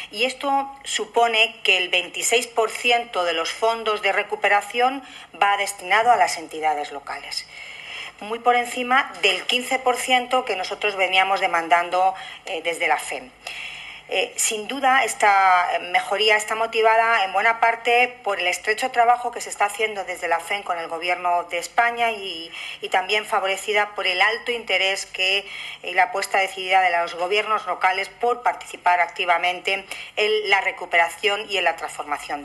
y esto supone que el 26% de los fondos de recuperación va destinado a las entidades locales, muy por encima del 15% que nosotros veníamos demandando desde la FEM. Sin duda, esta mejoría está motivada en buena parte por el estrecho trabajo que se está haciendo desde la FEM con el Gobierno de España y también favorecida por el alto interés y la apuesta decidida de los gobiernos locales por participar activamente en la recuperación y en la transformación